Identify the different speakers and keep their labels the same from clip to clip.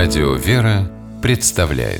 Speaker 1: Радио «Вера» представляет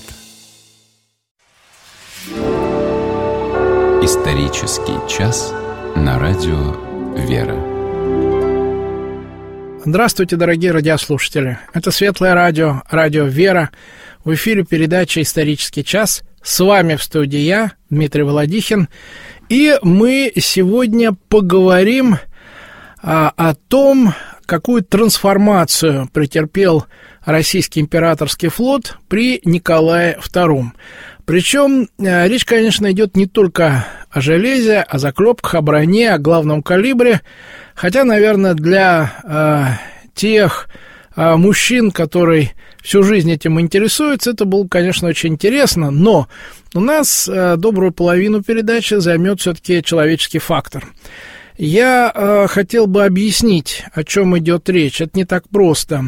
Speaker 1: Исторический час на Радио «Вера».
Speaker 2: Здравствуйте, дорогие радиослушатели. Это Светлое радио, Радио «Вера». В эфире передача «Исторический час». С вами в студии я, Дмитрий Володихин. И мы сегодня поговорим о том, какую трансформацию претерпел российский императорский флот при Николае II. Причем речь, конечно, идет не только о железе, о заклепках, о броне, о главном калибре. Хотя, наверное, для тех мужчин, которые всю жизнь этим интересуются, это было, конечно, очень интересно. Но у нас добрую половину передачи займет все-таки человеческий фактор. Я хотел бы объяснить, о чем идет речь. Это не так просто.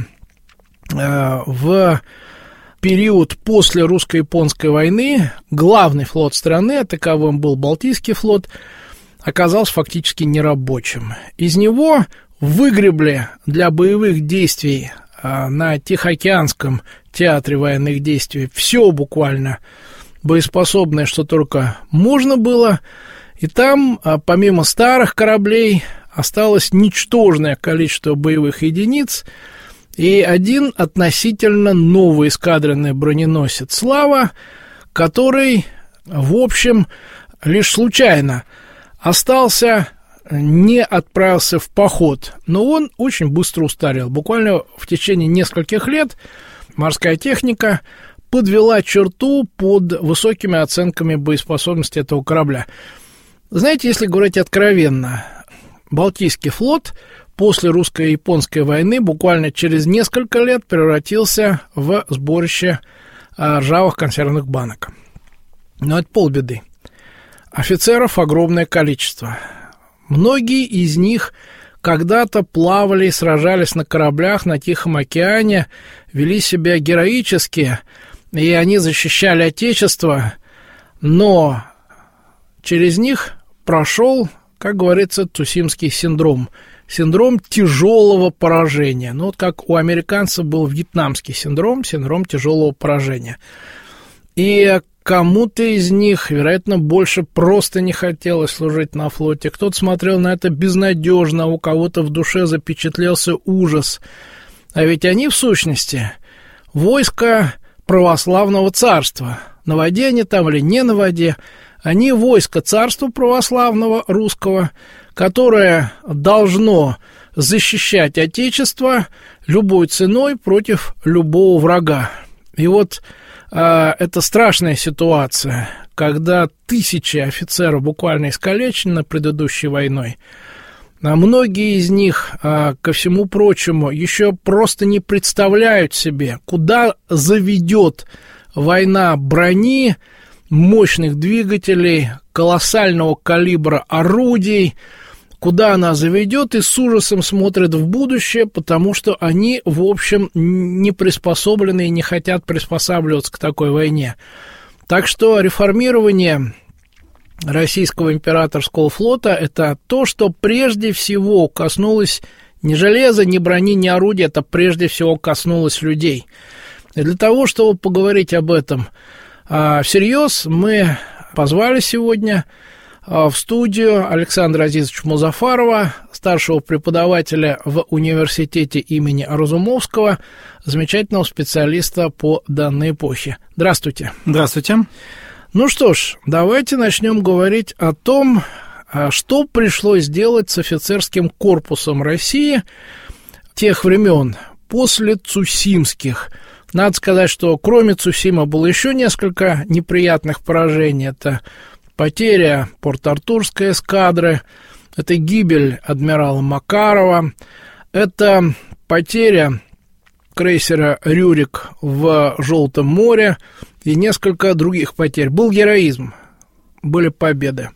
Speaker 2: В период после русско-японской войны главный флот страны, а таковым был Балтийский флот, оказался фактически нерабочим. Из него выгребли для боевых действий на Тихоокеанском театре военных действий все буквально боеспособное, что только можно было. И там, помимо старых кораблей, осталось ничтожное количество боевых единиц и один относительно новый эскадренный броненосец «Слава», который, в общем, лишь случайно остался, не отправился в поход, но он очень быстро устарел. Буквально в течение нескольких лет морская техника подвела черту под высокими оценками боеспособности этого корабля. Знаете, если говорить откровенно, Балтийский флот после русско-японской войны буквально через несколько лет превратился в сборище ржавых консервных банок. Но это полбеды. Офицеров огромное количество. Многие из них когда-то плавали и сражались на кораблях на Тихом океане, вели себя героически, и они защищали Отечество, но через них прошел, как говорится, Цусимский синдром. Синдром тяжелого поражения. Ну, вот как у американцев был вьетнамский синдром, синдром тяжелого поражения. И кому-то из них, вероятно, больше просто не хотелось служить на флоте. Кто-то смотрел на это безнадежно, у кого-то в душе запечатлелся ужас. А ведь они, в сущности, войско православного царства. На воде они там или не на воде. Они войско царства православного русского, которое должно защищать Отечество любой ценой против любого врага. И вот это страшная ситуация, когда тысячи офицеров буквально искалечены предыдущей войной. А многие из них, ко всему прочему, еще просто не представляют себе, куда заведет война брони, мощных двигателей, колоссального калибра орудий, куда она заведет, и с ужасом смотрят в будущее, потому что они, в общем, не приспособлены и не хотят приспосабливаться к такой войне. Так что реформирование российского императорского флота – это то, что прежде всего коснулось ни железа, ни брони, ни орудий, это прежде всего коснулось людей. И для того, чтобы поговорить об этом всерьез, мы позвали сегодня в студию Александра Азизовича Музафарова, старшего преподавателя в университете имени Разумовского, замечательного специалиста по данной эпохе. Здравствуйте.
Speaker 3: Здравствуйте.
Speaker 2: Ну что ж, давайте начнем говорить о том, что пришлось делать с офицерским корпусом России тех времен, после Цусимских. Надо сказать, что кроме Цусима было еще несколько неприятных поражений. Это потеря Порт-Артурской эскадры, это гибель адмирала Макарова, это потеря крейсера «Рюрик» в Желтом море и несколько других потерь. Был героизм, были победы.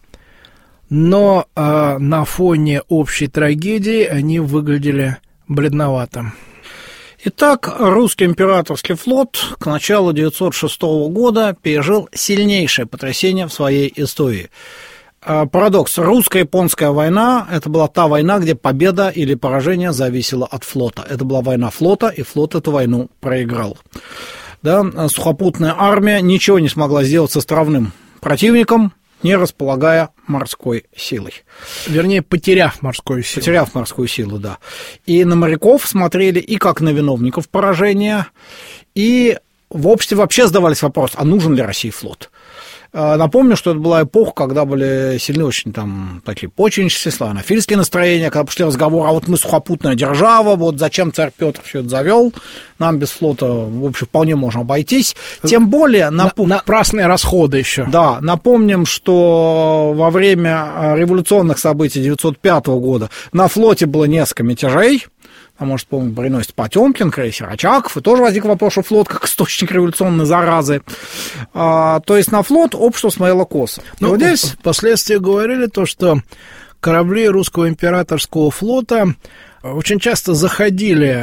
Speaker 2: Но на фоне общей трагедии они выглядели бледновато.
Speaker 3: Итак, русский императорский флот к началу 1906 года пережил сильнейшее потрясение в своей истории. Парадокс. Русско-японская война – это была та война, где победа или поражение зависело от флота. Это была война флота, и флот эту войну проиграл. Да, сухопутная армия ничего не смогла сделать с островным противником, не располагая морской силой.
Speaker 2: Вернее, потеряв морскую силу.
Speaker 3: Потеряв морскую силу, да. И на моряков смотрели и как на виновников поражения, и в обществе вообще задавались вопрос, а нужен ли России флот? Напомню, что это была эпоха, когда были сильны очень там такие почвеннические, славянофильские настроения, когда пошли разговоры, а вот мы сухопутная держава, вот зачем царь Петр все это завел, нам без флота, в общем, вполне можно обойтись. Тем более...
Speaker 2: Напрасные расходы еще.
Speaker 3: Да, напомним, что во время революционных событий 1905 года на флоте было несколько мятежей. А может, помню, броненосец Потемкин, крейсер Очаков, и тоже возник вопрос, что флот как источник революционной заразы. То есть на флот общество смотрело косо.
Speaker 2: Ну, вот здесь впоследствии говорили то, что корабли русского императорского флота очень часто заходили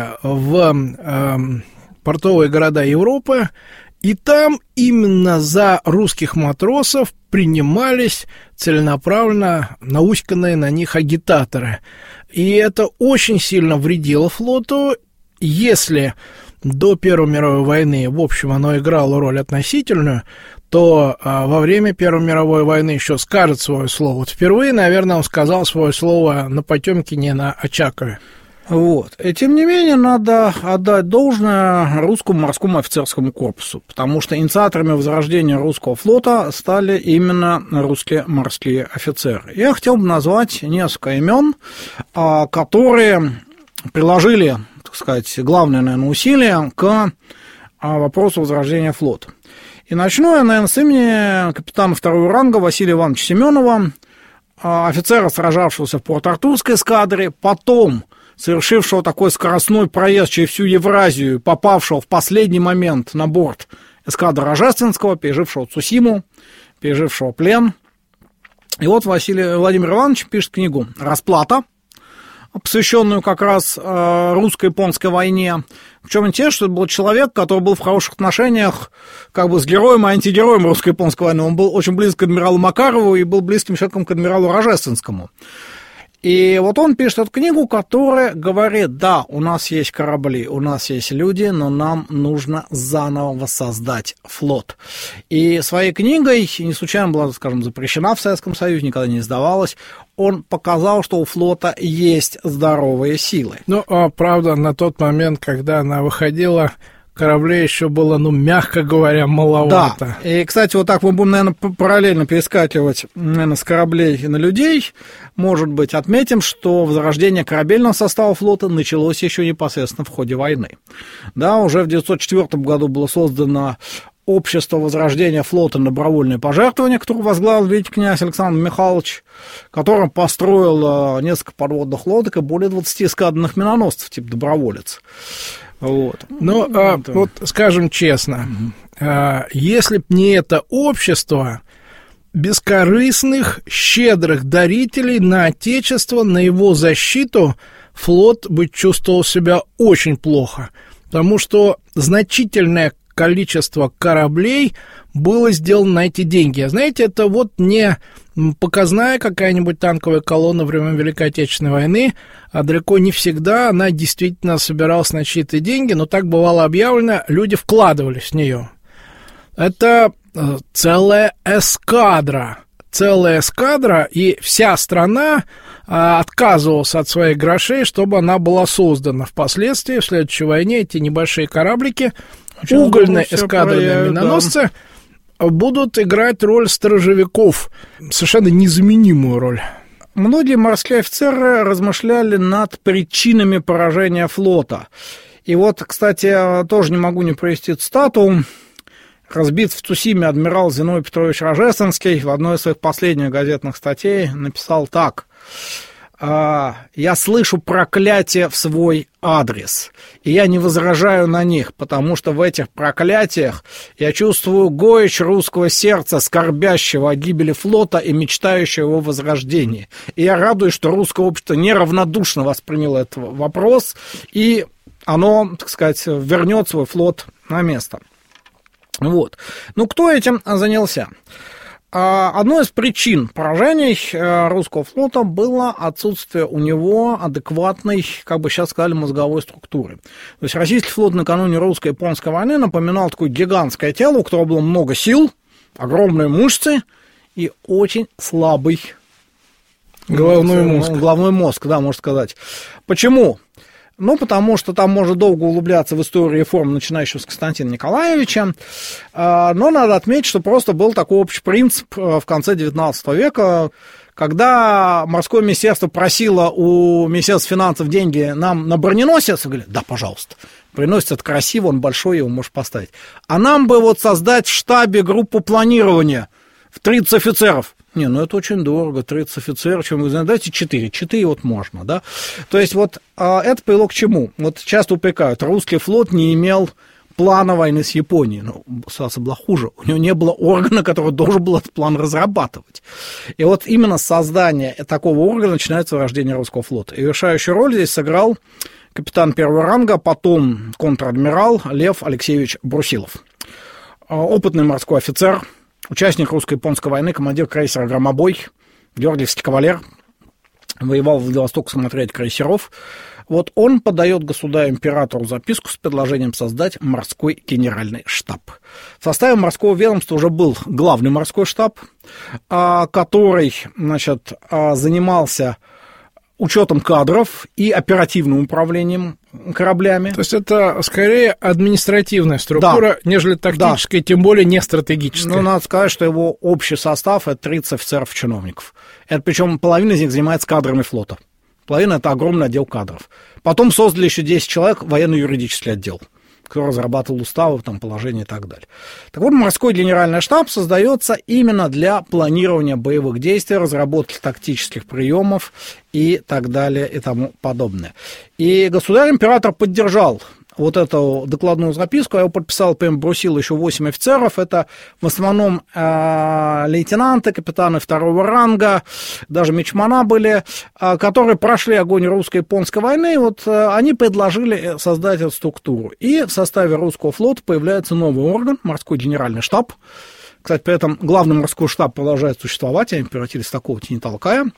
Speaker 2: в портовые города Европы, и там именно за русских матросов принимались целенаправленно науськанные на них агитаторы. И это очень сильно вредило флоту. Если до Первой мировой войны, в общем, оно играло роль относительную, то во время Первой мировой войны еще скажет свое слово. Вот впервые, наверное, он сказал свое слово на Потемкине, на Очакове.
Speaker 3: Вот. И тем не менее, надо отдать должное русскому морскому офицерскому корпусу, потому что инициаторами возрождения русского флота стали именно русские морские офицеры. Я хотел бы назвать несколько имен, которые приложили, так сказать, главное, наверное, усилие к вопросу возрождения флота. И начну я, наверное, с имени капитана второго ранга Василия Ивановича Семенова, офицера, сражавшегося в Порт-Артурской эскадре, потом совершившего такой скоростной проезд через всю Евразию, попавшего в последний момент на борт эскадры Рожественского, пережившего Цусиму, пережившего плен. И вот Владимир Иванович пишет книгу «Расплата», посвященную как раз русско-японской войне. Причем интересно, что это был человек, который был в хороших отношениях как бы с героем и антигероем русско-японской войны. Он был очень близок к адмиралу Макарову и был близким человеком к адмиралу Рожественскому. И вот он пишет эту книгу, которая говорит, да, у нас есть корабли, у нас есть люди, но нам нужно заново воссоздать флот. И своей книгой, не случайно была, скажем, запрещена в Советском Союзе, никогда не издавалась, он показал, что у флота есть здоровые силы.
Speaker 2: Ну, правда, на тот момент, когда она выходила, кораблей еще было, мягко говоря, маловато.
Speaker 3: Да, и, кстати, вот так мы будем, наверное, параллельно перескакивать, наверное, с кораблей на людей. Может быть, отметим, что возрождение корабельного состава флота началось еще непосредственно в ходе войны. Да, уже в 1904 году было создано общество возрождения флота на добровольные пожертвования, которое возглавил великий князь Александр Михайлович, которым построил несколько подводных лодок и более 20 эскадренных миноносцев, типа доброволец. Вот.
Speaker 2: Но, вот скажем честно, если б не это общество бескорыстных, щедрых дарителей на Отечество, на его защиту, флот бы чувствовал себя очень плохо, потому что значительное количество кораблей было сделано на эти деньги. Знаете, это вот не показная какая-нибудь танковая колонна времен Великой Отечественной войны, а далеко не всегда она действительно собиралась на чьи-то деньги, но так бывало объявлено, люди вкладывались в нее. Это целая эскадра, и вся страна отказывалась от своих грошей, чтобы она была создана. Впоследствии, в следующей войне, эти небольшие кораблики, угольные эскадренные миноносцы, будут играть роль сторожевиков, совершенно незаменимую роль.
Speaker 3: Многие морские офицеры размышляли над причинами поражения флота. И вот, кстати, тоже не могу не привести цитату. Разбит в Цусиме адмирал Зиновий Петрович Рожественский в одной из своих последних газетных статей написал так. «Я слышу проклятия в свой адрес, и я не возражаю на них, потому что в этих проклятиях я чувствую горечь русского сердца, скорбящего о гибели флота и мечтающего о его возрождении. И я радуюсь, что русское общество неравнодушно восприняло этот вопрос, и оно, так сказать, вернет свой флот на место». Вот. Ну, кто этим занялся? одной из причин поражений русского флота было отсутствие у него адекватной, как бы сейчас сказали, мозговой структуры. То есть российский флот накануне русско-японской войны напоминал такое гигантское тело, у которого было много сил, огромные мышцы и очень слабый головной мозг, да, можно сказать. Почему? Ну, потому что там можно долго углубляться в историю реформ, начинающую с Константина Николаевича, но надо отметить, что просто был такой общий принцип в конце XIX века, когда морское министерство просило у Министерства финансов деньги нам на броненосец, говорили, да, пожалуйста, броненосец это красиво, он большой, его можешь поставить, а нам бы вот создать в штабе группу планирования в 30 офицеров. Не, ну это очень дорого, 30 офицеров, чем вы знаете, дайте 4 вот можно, да. То есть вот это привело к чему? Вот часто упрекают, русский флот не имел плана войны с Японией. Ну, ситуация была хуже, у него не было органа, который должен был этот план разрабатывать. И вот именно создание такого органа начинается рождение русского флота. И решающую роль здесь сыграл капитан первого ранга, потом контр-адмирал Лев Алексеевич Брусилов. Опытный морской офицер, участник русско-японской войны, командир крейсера «Громобой», георгиевский кавалер, воевал в Владивостоке самотряде крейсеров. Вот он подает государю-императору записку с предложением создать морской генеральный штаб. В составе морского ведомства уже был главный морской штаб, который, значит, занимался учетом кадров и оперативным управлением кораблями.
Speaker 2: То есть это скорее административная структура, да, нежели тактическая, да, тем более не стратегическая.
Speaker 3: Ну, надо сказать, что его общий состав – это 30 офицеров и чиновников. Это причем половина из них занимается кадрами флота. Половина – это огромный отдел кадров. Потом создали еще 10 человек военно-юридический отдел, который разрабатывал уставы, там, положения и так далее. Так вот, морской генеральный штаб создается именно для планирования боевых действий, разработки тактических приемов и так далее и тому подобное. И государь-император поддержал вот эту докладную записку, я его подписал, прям бросил еще 8 офицеров, это в основном лейтенанты, капитаны второго ранга, даже мичмана были, которые прошли огонь русско-японской войны, и вот они предложили создать эту структуру. И в составе русского флота появляется новый орган, морской генеральный штаб. Кстати, при этом главный морской штаб продолжает существовать, они превратились в такого не толкая.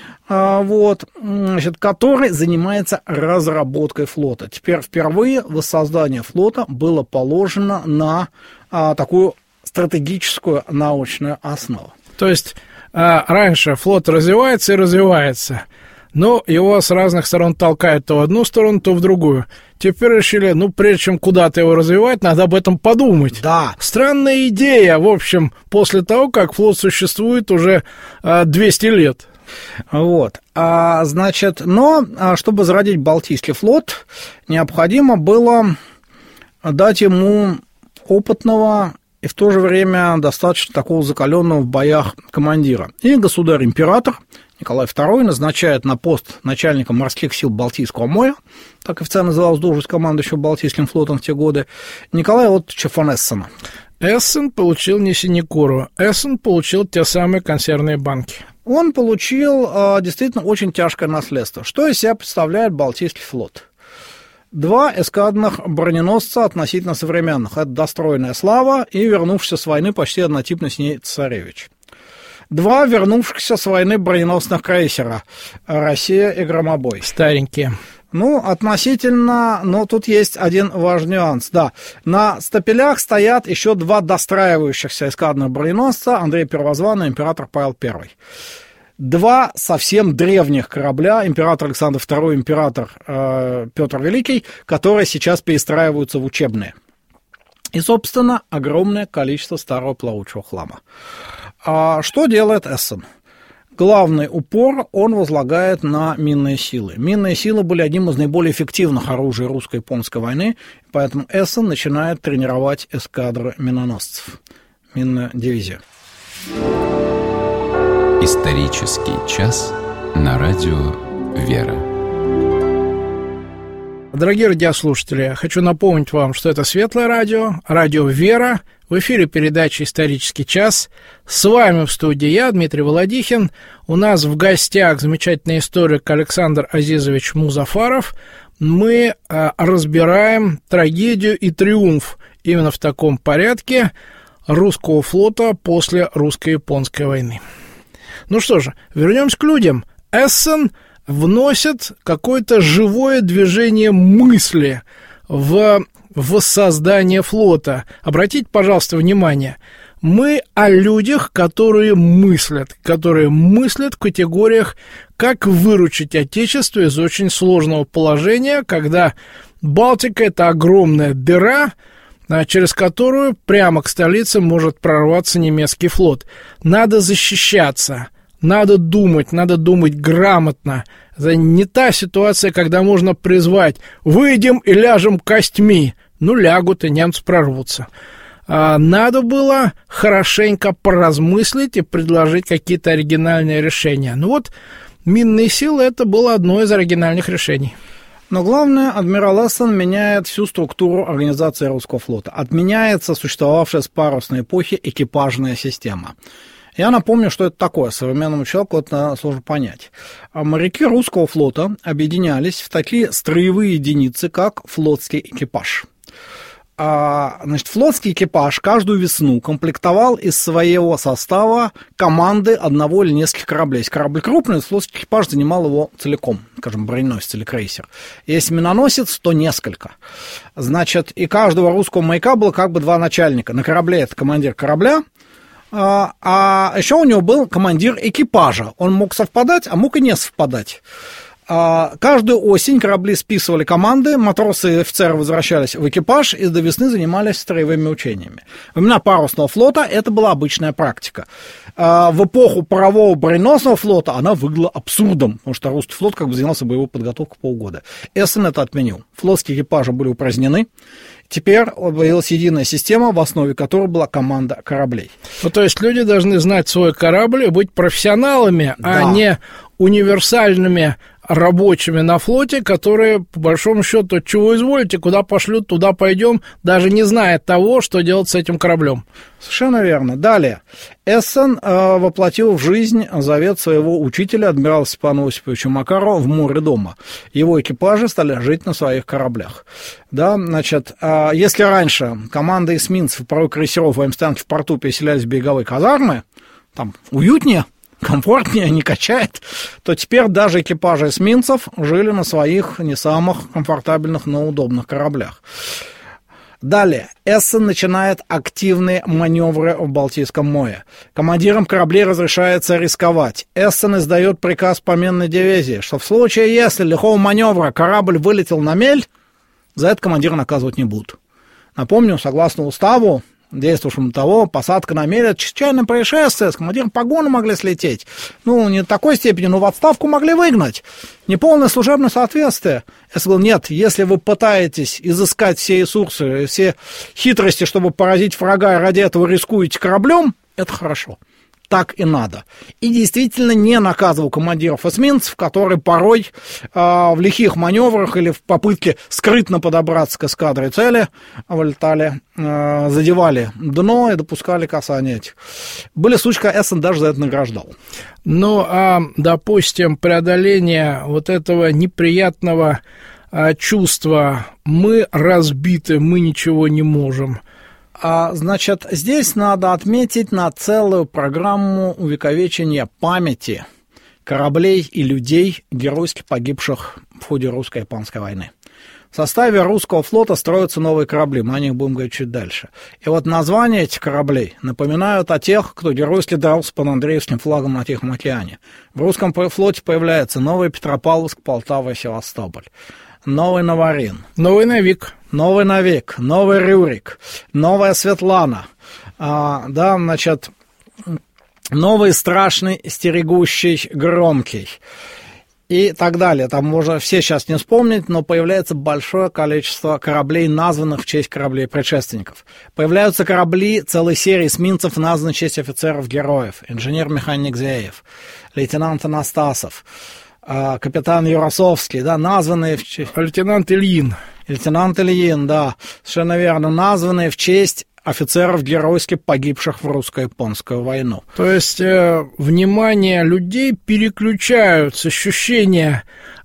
Speaker 3: Вот, значит, который занимается разработкой флота. Теперь впервые воссоздание флота было положено на такую стратегическую научную основу.
Speaker 2: То есть раньше флот развивается и развивается, но его с разных сторон толкают то в одну сторону, то в другую. Теперь решили, ну, прежде чем куда-то его развивать, надо об этом подумать.
Speaker 3: Да.
Speaker 2: Странная идея, в общем, после того, как флот существует уже 200 лет.
Speaker 3: Вот, значит, но чтобы зародить Балтийский флот, необходимо было дать ему опытного и в то же время достаточно такого закаленного в боях командира. И государь-император Николай II назначает на пост начальника морских сил Балтийского моря, так официально называлась должность командующего Балтийским флотом в те годы, Николая Оттовича фон Эссена.
Speaker 2: Эссен получил не синекуру, Эссен получил те самые консервные банки.
Speaker 3: Он получил действительно очень тяжкое наследство. Что из себя представляет Балтийский флот? 2 эскадренных броненосца относительно современных. Это достроенная Слава и вернувшийся с войны почти однотипный с ней Царевич. 2 вернувшихся с войны броненосных крейсера Россия и Громобой.
Speaker 2: Старенькие.
Speaker 3: Ну, относительно, но тут есть один важный нюанс. Да, на стапелях стоят еще 2 достраивающихся эскадренных броненосца Андрей Первозванный и император Павел I. 2 совсем древних корабля, император Александр II и император Петр Великий, которые сейчас перестраиваются в учебные. И, собственно, огромное количество старого плавучего хлама. Что делает Эссен? Главный упор он возлагает на минные силы. Минные силы были одним из наиболее эффективных оружий русско-японской войны, поэтому Эссен начинает тренировать эскадры миноносцев, минную дивизию.
Speaker 1: Исторический час на радио «Вера».
Speaker 2: Дорогие радиослушатели, хочу напомнить вам, что это Светлое радио, радио «Вера». В эфире передача «Исторический час». С вами в студии я, Дмитрий Володихин. У нас в гостях замечательный историк Александр Азизович Музафаров. Мы разбираем трагедию и триумф именно в таком порядке русского флота после русско-японской войны. Ну что же, вернемся к людям. Эссен вносит какое-то живое движение мысли в воссоздание флота. Обратите, пожалуйста, внимание. Мы о людях, которые мыслят в категориях, как выручить Отечество из очень сложного положения, когда Балтика – это огромная дыра, через которую прямо к столице может прорваться немецкий флот. Надо защищаться, надо думать грамотно. Это не та ситуация, когда можно призвать «выйдем и ляжем костьми». Ну, лягут, и немцы прорвутся. Надо было хорошенько поразмыслить и предложить какие-то оригинальные решения. Ну вот, минные силы – это было одно из оригинальных решений.
Speaker 3: Но главное, адмирал Эссен меняет всю структуру организации русского флота. Отменяется существовавшая с парусной эпохи экипажная система. Я напомню, что это такое. Современному человеку это сложно понять. Моряки русского флота объединялись в такие строевые единицы, как флотский экипаж. Значит, флотский экипаж каждую весну комплектовал из своего состава команды одного или нескольких кораблей. Если корабль крупный, флотский экипаж занимал его целиком, скажем, броненосец или крейсер. Если миноносец, то несколько. Значит, и каждого русского моряка было как бы два начальника. На корабле это командир корабля, а еще у него был командир экипажа. Он мог совпадать, а мог и не совпадать. Каждую осень корабли списывали команды, матросы и офицеры возвращались в экипаж и до весны занимались строевыми учениями. Во времена парусного флота это была обычная практика. В эпоху парового броненосного флота она выглядела абсурдом, потому что русский флот как бы занимался боевой подготовкой полгода. Эссен это отменил. Флотские экипажи были упразднены. Теперь появилась единая система, в основе которой была команда кораблей.
Speaker 2: Ну, то есть люди должны знать свой корабль и быть профессионалами, да, а не универсальными рабочими на флоте, которые, по большому счету, чего изволите, куда пошлют, туда пойдем, даже не зная того, что делать с этим кораблем.
Speaker 3: Совершенно верно. Далее. Эссен воплотил в жизнь завет своего учителя, адмирала Степана Осиповича Макарова, в море дома. Его экипажи стали жить на своих кораблях. Да, значит, если раньше команда эсминцев и порой крейсеров военстоянки в порту переселялись в береговые казармы, там уютнее, комфортнее, не качает, то теперь даже экипажи эсминцев жили на своих не самых комфортабельных, но удобных кораблях. Далее. Эссен начинает активные маневры в Балтийском море. Командирам кораблей разрешается рисковать. Эссен издает приказ поменной дивизии, что в случае, если лихого маневра корабль вылетел на мель, за это командира наказывать не будут. Напомню, согласно уставу, действующему того, посадка на мель — это чрезвычайное происшествие, с командиром погоны могли слететь. Ну, не в такой степени, но в отставку могли выгнать. Неполное служебное соответствие. Я сказал, нет, если вы пытаетесь изыскать все ресурсы, все хитрости, чтобы поразить врага, и ради этого рискуете кораблем, это хорошо. Так и надо. И действительно не наказывал командиров эсминцев, которые порой в лихих маневрах или в попытке скрытно подобраться к эскадре цели вылетали, задевали дно и допускали касание этих. Были случаи, когда Эссен даже за это награждал.
Speaker 2: Ну, допустим, преодоление вот этого неприятного чувства «мы разбиты, мы ничего не можем».
Speaker 3: Значит, здесь надо отметить на целую программу увековечения памяти кораблей и людей, геройски погибших в ходе русско-японской войны. В составе русского флота строятся новые корабли, мы о них будем говорить чуть дальше. И вот названия этих кораблей напоминают о тех, кто геройски дрался под Андреевским флагом на Тихом океане. В русском флоте появляется новый Петропавловск, Полтава и Севастополь. Новый Новорин.
Speaker 2: Новый Новик.
Speaker 3: Новый Новик, новый Рюрик, новая Светлана, да, значит, новый Страшный, Стерегущий, Громкий и так далее. Там можно все сейчас не вспомнить, но появляется большое количество кораблей, названных в честь кораблей предшественников. Появляются корабли целой серии эсминцев, названных в честь офицеров-героев. Инженер-механик Зеев, лейтенант Анастасов, капитан Юрасовский, да, названные в честь...
Speaker 2: Лейтенант Ильин.
Speaker 3: Лейтенант Ильин, да, совершенно верно, названные в честь офицеров, геройски погибших в русско-японскую войну.
Speaker 2: То есть внимание людей переключают с ощущения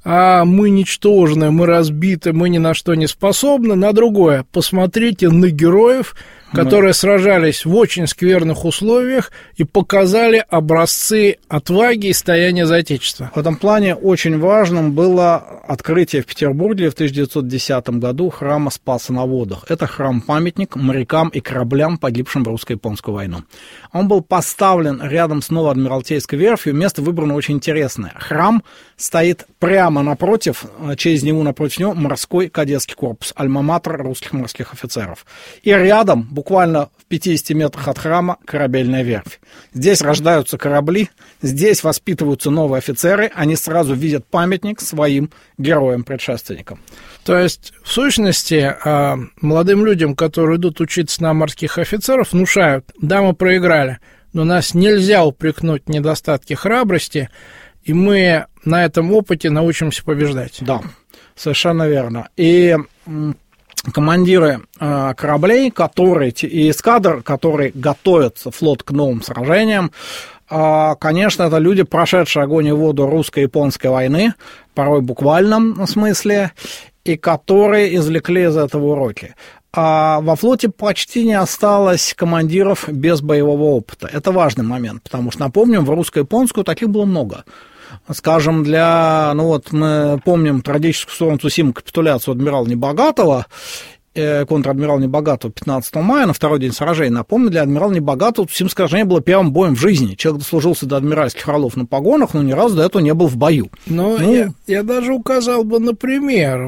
Speaker 2: мы ничтожны, мы разбиты, мы ни на что не способны, на другое. Посмотрите на героев, которые сражались в очень скверных условиях и показали образцы отваги и стояния за Отечество.
Speaker 3: В этом плане очень важным было открытие в Петербурге в 1910 году храма Спаса на Водах. Это храм-памятник морякам и кораблям, погибшим в русско-японскую войну. Он был поставлен рядом с Новой Адмиралтейской верфью. Место выбрано очень интересное. Храм стоит прямо напротив, через него напротив него морской кадетский корпус, альма-матер русских морских офицеров. И рядом, буквально в 50 метрах от храма, корабельная верфь. Здесь рождаются корабли, здесь воспитываются новые офицеры, они сразу видят памятник своим героям-предшественникам.
Speaker 2: То есть, в сущности, молодым людям, которые идут учиться на морских офицеров, внушают: да, мы проиграли, но нас нельзя упрекнуть в недостатке храбрости, и мы на этом опыте научимся побеждать.
Speaker 3: Да, совершенно верно. И командиры кораблей, и эскадр, которые готовятся флот к новым сражениям, конечно, это люди, прошедшие огонь и воду русско-японской войны, порой в буквальном смысле, и которые извлекли из этого уроки. А во флоте почти не осталось командиров без боевого опыта. Это важный момент, потому что, напомним, в русско-японскую таких было много. Скажем, мы помним трагическую сторону Цусимы капитуляцию адмирала Небогатого, контр-адмирала Небогатого 15 мая, на второй день сражения. Напомню, для адмирала Небогатого Цусимское сражение было первым боем в жизни. Человек дослужился до адмиральских орлов на погонах, но ни разу до этого не был в бою.
Speaker 2: Я даже указал бы на пример.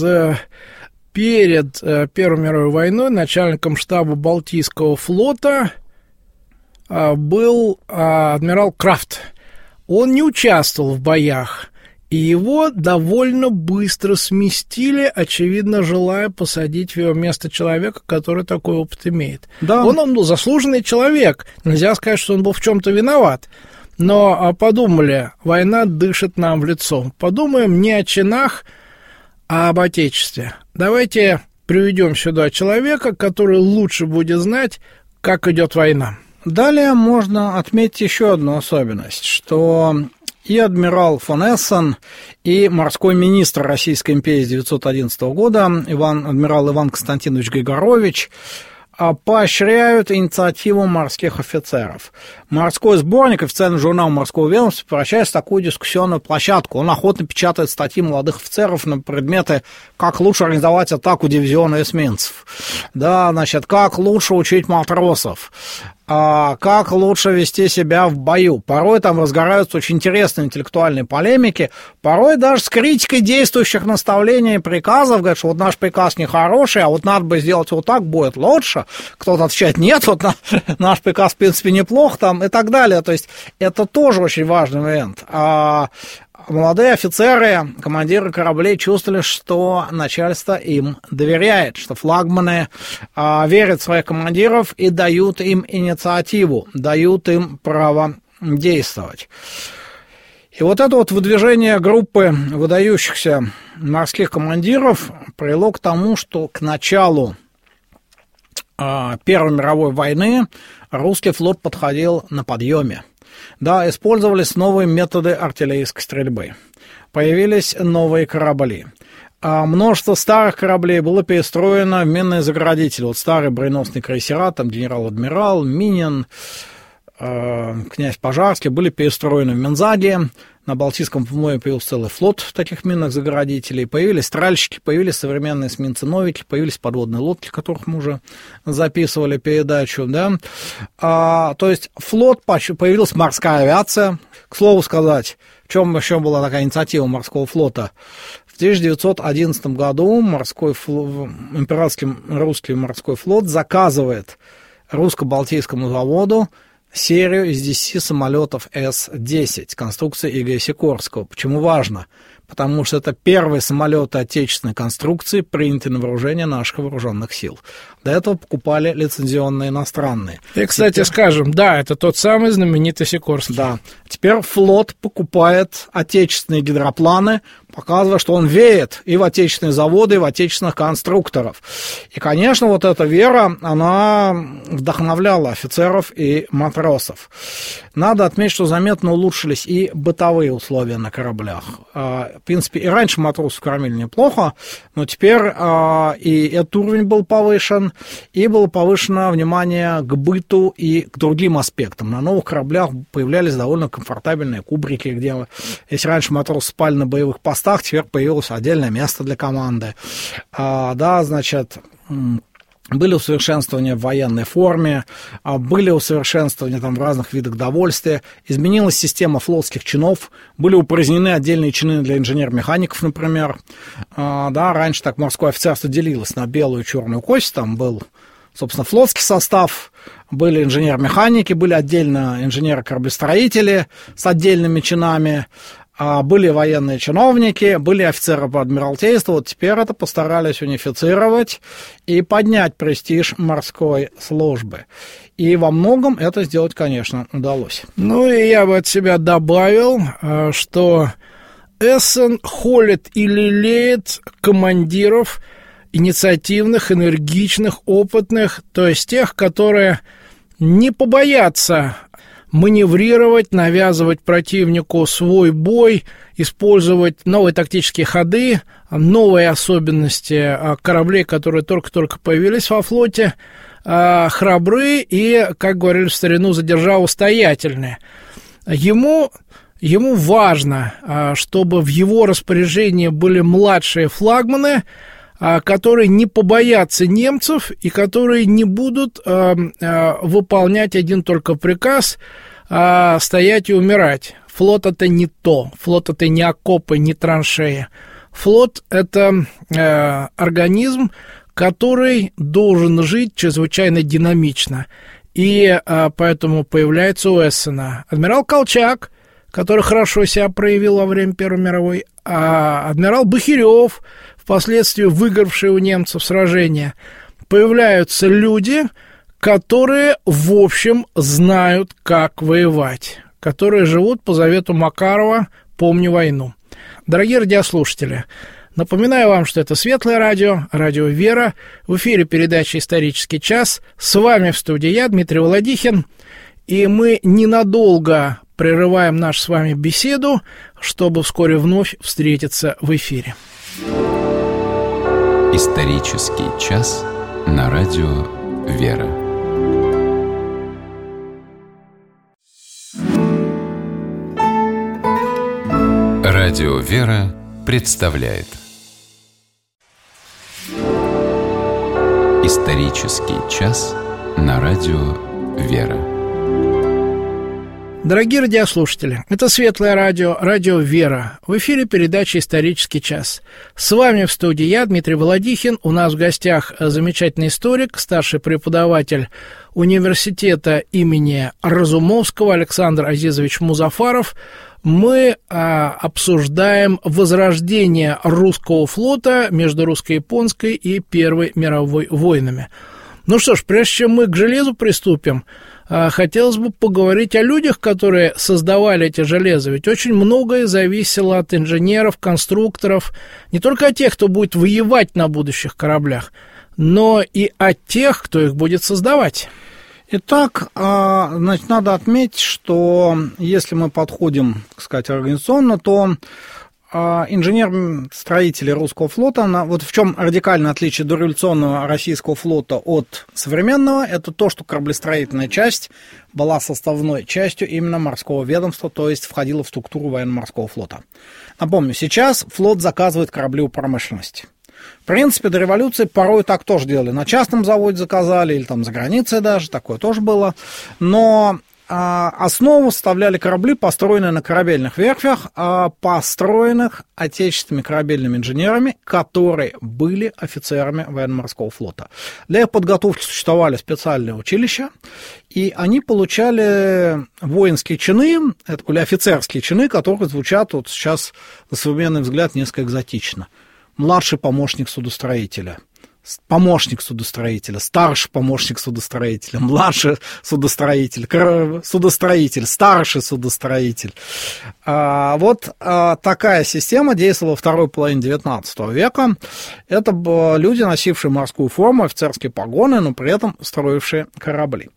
Speaker 2: Перед Первой мировой войной начальником штаба Балтийского флота был адмирал Крафт. Он не участвовал в боях, и его довольно быстро сместили, очевидно, желая посадить в его место человека, который такой опыт имеет.
Speaker 3: Да.
Speaker 2: Он был заслуженный человек, нельзя сказать, что он был в чем-то виноват. Но подумали, война дышит нам в лицо. Подумаем не о чинах, а об Отечестве. Давайте приведем сюда человека, который лучше будет знать, как идет война.
Speaker 3: Далее можно отметить еще одну особенность, что и адмирал фон Эссен, и морской министр Российской империи с 1911 года, адмирал Иван Константинович Григорович, поощряют инициативу морских офицеров. Морской сборник, официальный журнал морского ведомства, превращается в такую дискуссионную площадку. Он охотно печатает статьи молодых офицеров на предметы, как лучше организовать атаку дивизиона эсминцев, как лучше учить матросов, как лучше вести себя в бою. Порой там разгораются очень интересные интеллектуальные полемики, порой даже с критикой действующих наставлений и приказов, говорят, что наш приказ нехороший, а надо бы сделать так, будет лучше. Кто-то отвечает, нет, наш приказ, в принципе, неплох, и так далее. То есть это тоже очень важный момент. Молодые офицеры, командиры кораблей чувствовали, что начальство им доверяет, что флагманы верят в своих командиров и дают им инициативу, дают им право действовать. И это выдвижение группы выдающихся морских командиров привело к тому, что к началу Первой мировой войны русский флот подходил на подъеме. Использовались новые методы артиллерийской стрельбы. Появились новые корабли. Множество старых кораблей было перестроено в минные заградители. Старые броненосные крейсера, генерал-адмирал, Минин, князь Пожарский были перестроены в Мензаге. На Балтийском море появился целый флот таких минных заградителей. Появились тральщики, появились современные эсминцы-новики, появились подводные лодки, которых мы уже записывали передачу. То есть флот, появилась морская авиация. К слову сказать, в чем еще была такая инициатива морского флота? В 1911 году императорский русский морской флот заказывает русско-балтийскому заводу серию из 10 самолетов С-10 конструкции Игоря Сикорского. Почему важно? Потому что это первые самолеты отечественной конструкции, принятые на вооружение наших вооруженных сил. До этого покупали лицензионные иностранные.
Speaker 2: И, кстати, скажем, это тот самый знаменитый Сикорский.
Speaker 3: Да. Теперь флот покупает отечественные гидропланы показывая, что он верит и в отечественные заводы, и в отечественных конструкторов. И, конечно, вот эта вера, она вдохновляла офицеров и матросов. Надо отметить, что заметно улучшились и бытовые условия на кораблях. В принципе, и раньше матросов кормили неплохо, но теперь и этот уровень был повышен, и было повышено внимание к быту и к другим аспектам. На новых кораблях появлялись довольно комфортабельные кубрики, где, если раньше матросы спали на боевых постах, теперь появилось отдельное место для команды. Были усовершенствования в военной форме, были усовершенствования там в разных видах довольствия, изменилась система флотских чинов, были упразднены отдельные чины для инженер-механиков, например. Раньше так морское офицерство делилось на белую и черную кость, там был, собственно, флотский состав, были инженер-механики, были отдельно инженеры-кораблестроители с отдельными чинами, были военные чиновники, были офицеры по адмиралтейству. Вот теперь это постарались унифицировать и поднять престиж морской службы. И во многом это сделать, конечно, удалось.
Speaker 2: Ну и я бы от себя добавил, что Эссен холит и лелеет командиров инициативных, энергичных, опытных, то есть тех, которые не побоятся маневрировать, навязывать противнику свой бой, использовать новые тактические ходы, новые особенности кораблей, которые только-только появились во флоте, храбры и, как говорили в старину, за державу стоятельные. Ему важно, чтобы в его распоряжении были младшие флагманы, которые не побоятся немцев и которые не будут выполнять один только приказ стоять и умирать. Флот – это не то. Флот – это не окопы, не траншеи. Флот – это организм, который должен жить чрезвычайно динамично. И поэтому появляется у Эссена адмирал Колчак, который хорошо себя проявил во время Первой мировой, адмирал Бахирев, впоследствии выигравшие у немцев сражения. Появляются люди, которые, в общем, знают, как воевать, которые живут по завету Макарова «Помни войну». Дорогие радиослушатели, напоминаю вам, что это Светлое радио, радио «Вера». В эфире передача «Исторический час». С вами в студии я, Дмитрий Володихин. И мы ненадолго прерываем нашу с вами беседу, чтобы вскоре вновь встретиться в эфире.
Speaker 1: Исторический час на радио «Вера». Радио «Вера» представляет Исторический час на радио «Вера».
Speaker 2: Дорогие радиослушатели, это Светлое радио, радио «Вера». В эфире передача «Исторический час». С вами в студии я, Дмитрий Володихин. У нас в гостях замечательный историк, старший преподаватель университета имени Разумовского Александр Азизович Музафаров. Мы обсуждаем возрождение русского флота между русско-японской и Первой мировой войнами. Ну что ж, прежде чем мы к железу приступим, хотелось бы поговорить о людях, которые создавали эти железа. Ведь очень многое зависело от инженеров, конструкторов, не только от тех, кто будет воевать на будущих кораблях, но и от тех, кто их будет создавать.
Speaker 3: Итак, значит, надо отметить, что если мы подходим, так сказать, организационно, то инженер-строители русского флота, вот в чем радикальное отличие дореволюционного российского флота от современного, это то, что кораблестроительная часть была составной частью именно морского ведомства, то есть входила в структуру военно-морского флота. Напомню, сейчас флот заказывает корабли у промышленности. В принципе, до революции порой так тоже делали. На частном заводе заказали, или там за границей даже, такое тоже было. Но основу составляли корабли, построенные на корабельных верфях, построенных отечественными корабельными инженерами, которые были офицерами военно-морского флота. Для их подготовки существовали специальные училища, и они получали воинские чины, это были офицерские чины, которые звучат вот сейчас, на современный взгляд, несколько экзотично. Младший помощник судостроителя, помощник судостроителя, старший помощник судостроителя, младший судостроитель, судостроитель, старший судостроитель. Вот такая система действовала во второй половине XIX века. Это люди, носившие морскую форму, офицерские погоны, но при этом строившие корабли.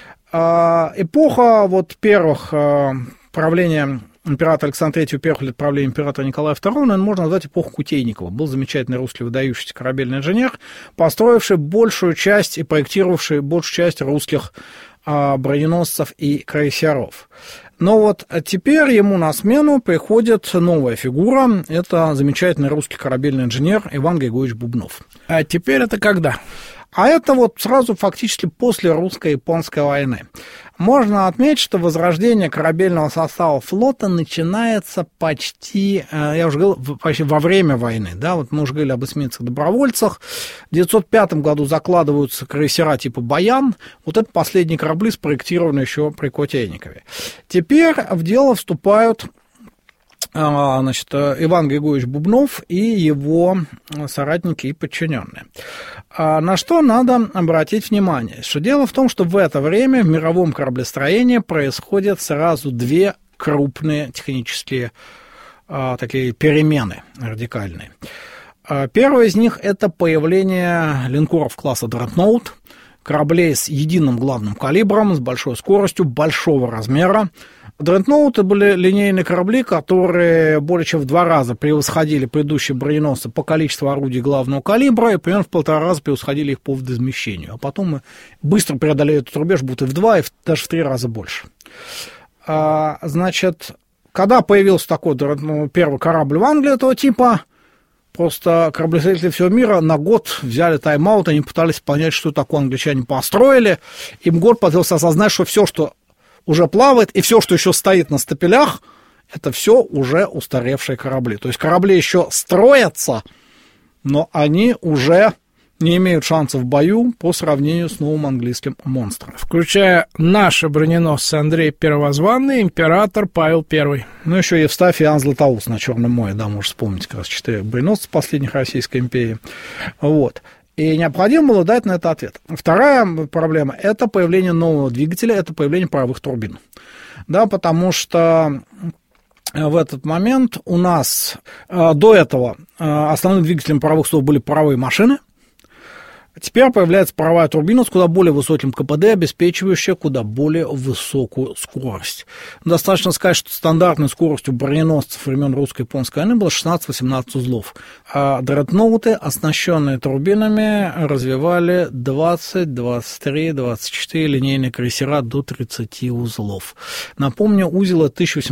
Speaker 3: Эпоха вот первых правления императора Александра III, первых лет правления императора Николая II, наверное, можно назвать эпоху Кутейникова. Был замечательный русский выдающийся корабельный инженер, построивший большую часть и проектировавший большую часть русских броненосцев и крейсеров. Но вот теперь ему на смену приходит новая фигура. Это замечательный русский корабельный инженер Иван Григорьевич Бубнов.
Speaker 2: А теперь это когда?
Speaker 3: А это вот сразу фактически после русско-японской войны. Можно отметить, что возрождение корабельного состава флота начинается почти, я уже говорил, почти во время войны. Да? Вот мы уже говорили об эсминцах-добровольцах. В 1905 году закладываются крейсера типа «Баян». Вот это последние корабли, спроектированные еще при Кутейникове. Теперь в дело вступают Иван Григорьевич Бубнов и его соратники и подчиненные. На что надо обратить внимание? Что дело в том, что в это время в мировом кораблестроении происходят сразу две крупные технические такие перемены радикальные. Первая из них – это появление линкоров класса «Дредноут», кораблей с единым главным калибром, с большой скоростью, большого размера. Дредноуты были линейные корабли, которые более чем в 2 раза превосходили предыдущие броненосцы по количеству орудий главного калибра и примерно в 1,5 раза превосходили их по водоизмещению. А потом мы быстро преодолели этот рубеж, будто в 2 и даже в 3 раза больше. Значит, когда появился такой первый корабль в Англии этого типа, просто кораблестроители всего мира на год взяли тайм-аут, они пытались понять, что такое англичане построили. Им год потребовался осознать, что все, что уже плавает, и все, что еще стоит на стапелях, это все уже устаревшие корабли. То есть корабли еще строятся, но они уже не имеют шансов в бою по сравнению с новым английским монстром.
Speaker 2: Включая наши броненосцы Андрей Первозванный, император Павел I.
Speaker 3: Ну, еще Евстафий и Иоанн Златоуст на Черном море, да, можешь вспомнить, как раз 4 броненосца последних Российской империи. Вот. И необходимо было дать на это ответ. Вторая проблема – это появление нового двигателя, это появление паровых турбин. Да, потому что в этот момент у нас до этого основным двигателем паровых судов были паровые машины. Теперь появляется паровая турбина с куда более высоким КПД, обеспечивающая куда более высокую скорость. Достаточно сказать, что стандартной скоростью броненосцев времен русско-японской войны было 16-18 узлов. А дредноуты, оснащенные турбинами, развивали 20, 23, 24 линейные крейсера до 30 узлов. Напомню, узел